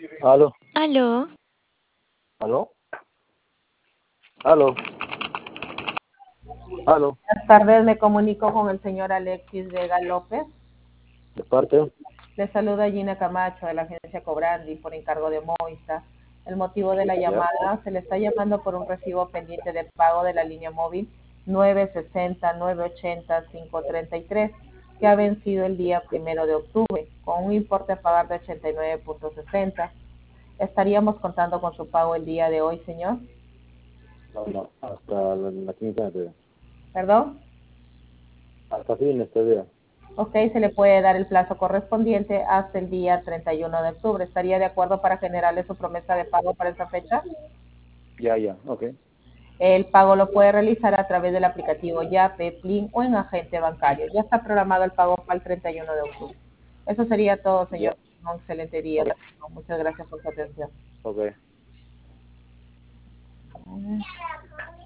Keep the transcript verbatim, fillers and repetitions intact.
Aló, Aló, aló, aló, aló, Buenas tardes, me comunico con el señor Alexis Vega López. de parte, Le saluda Gina Camacho de la agencia Cobrandi por encargo de Movistar. El motivo de la ya, llamada, se le está llamando por un recibo pendiente de pago de la línea móvil nueve sesenta, nueve ochenta, quinientos treinta y tres, que ha vencido el día primero de octubre, con un importe a pagar de ochenta y nueve punto sesenta. ¿Estaríamos contando con su pago el día de hoy, señor? no, no, hasta la, la quinta de ¿Perdón? hasta fin de este día, Ok, se le puede dar el plazo correspondiente hasta el día treinta y uno de octubre. ¿Estaría de acuerdo para generarle su promesa de pago para esa fecha? ya, ya, ok, El pago lo puede realizar a través del aplicativo Yape, Plin o en agente bancario. Ya está programado el pago para el treinta y uno de octubre. Eso sería todo, ya, señor. Un excelente día. ok, Muchas gracias por su atención. ok.